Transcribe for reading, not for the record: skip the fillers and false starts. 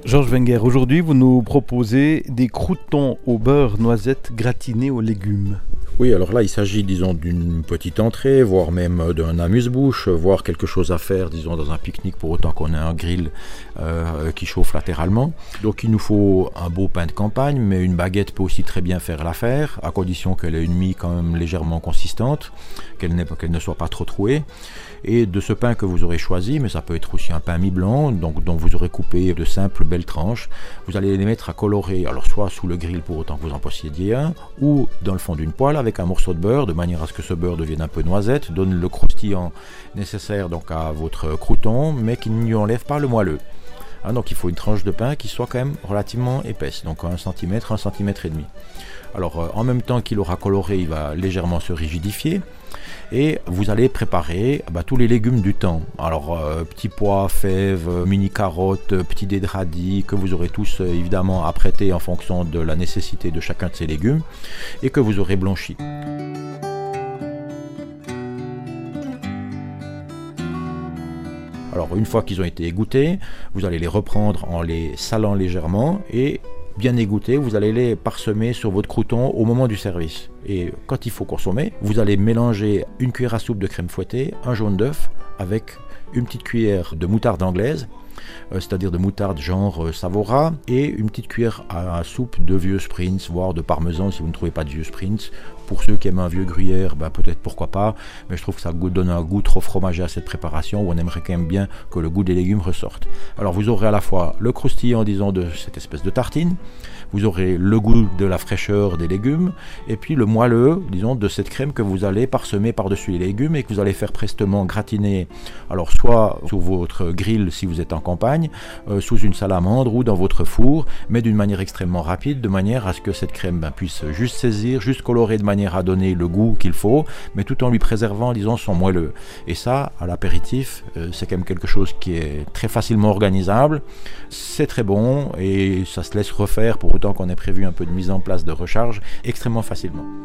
Georges Wenger, aujourd'hui vous nous proposez des croûtons au beurre noisette gratinés aux légumes. Oui, alors là il s'agit d'une petite entrée, voire même d'un amuse-bouche, voire quelque chose à faire dans un pique-nique pour autant qu'on ait un grill qui chauffe latéralement. Donc il nous faut un beau pain de campagne, mais une baguette peut aussi très bien faire l'affaire, à condition qu'elle ait une mie quand même légèrement consistante, qu'elle ne soit pas trop trouée. Et de ce pain que vous aurez choisi, mais ça peut être aussi un pain mi-blanc, dont vous aurez coupé de simples belles tranches, vous allez les mettre à colorer, alors soit sous le grill pour autant que vous en possédiez un, ou dans le fond d'une poêle avec un morceau de beurre, de manière à ce que ce beurre devienne un peu noisette, donne le croustillant nécessaire donc à votre croûton, mais qui ne lui enlève pas le moelleux. Donc il faut une tranche de pain qui soit quand même relativement épaisse, donc 1 cm, 1 cm et demi. Alors en même temps qu'il aura coloré, il va légèrement se rigidifier et vous allez préparer tous les légumes du temps. Alors petits pois, fèves, mini carottes, petits dés de radis que vous aurez tous évidemment apprêtés en fonction de la nécessité de chacun de ces légumes et que vous aurez blanchi. Alors une fois qu'ils ont été égouttés, vous allez les reprendre en les salant légèrement et bien égouttés, vous allez les parsemer sur votre croûton au moment du service. Et quand il faut consommer, vous allez mélanger une cuillère à soupe de crème fouettée, un jaune d'œuf avec une petite cuillère de moutarde anglaise, c'est-à-dire de moutarde genre Savora, et une petite cuillère à soupe de vieux Sprints, voire de parmesan si vous ne trouvez pas de vieux Sprints. Pour ceux qui aiment un vieux gruyère, peut-être pourquoi pas, mais je trouve que ça donne un goût trop fromagé à cette préparation où on aimerait quand même bien que le goût des légumes ressorte. Alors vous aurez à la fois le croustillant, de cette espèce de tartine, vous aurez le goût de la fraîcheur des légumes, et puis le moelleux, de cette crème que vous allez parsemer par-dessus les légumes et que vous allez faire prestement gratiner, alors soit sur votre grill si vous êtes en campagne, sous une salamandre ou dans votre four, mais d'une manière extrêmement rapide, de manière à ce que cette crème puisse juste saisir, juste colorer de manière à donner le goût qu'il faut, mais tout en lui préservant, son moelleux. Et ça, à l'apéritif, c'est quand même quelque chose qui est très facilement organisable, c'est très bon et ça se laisse refaire pour autant qu'on ait prévu un peu de mise en place de recharge extrêmement facilement.